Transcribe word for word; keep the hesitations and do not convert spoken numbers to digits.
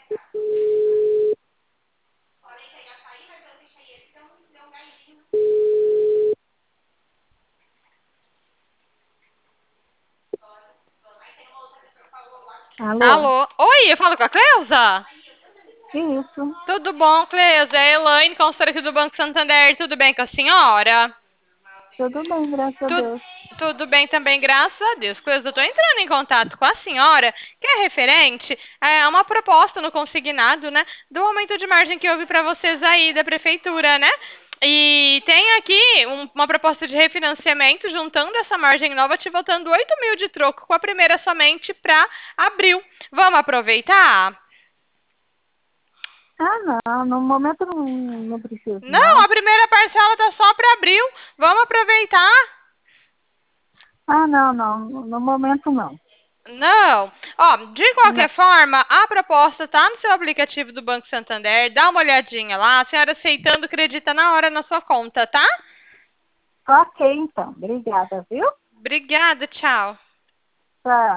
Alô? Alô? Oi, eu falo com a Cleusa? Isso. Tudo bom, Cleusa? É a Elaine, consultora aqui do Banco Santander. Tudo bem com a senhora? Tudo bem, graças a Tu- Deus. Tudo bem também, graças a Deus. Cleusa, eu tô entrando em contato com a senhora, que é referente a uma proposta no consignado, né, do aumento de margem que houve para vocês aí da prefeitura, né? E tem aqui um- uma proposta de refinanciamento, juntando essa margem nova, te voltando oito mil de troco com a primeira somente para abril. Vamos aproveitar? Ah, não, no momento não, não preciso, Não, não. a primeira parcela tá só para abril. Vamos aproveitar? Ah, não, não, no momento não. Não. Ó, de Não. qualquer forma, a proposta tá no seu aplicativo do Banco Santander. Dá uma olhadinha lá. A senhora aceitando, acredita na hora na sua conta, tá? Ok, então. Obrigada, viu? Obrigada, tchau. Tchau.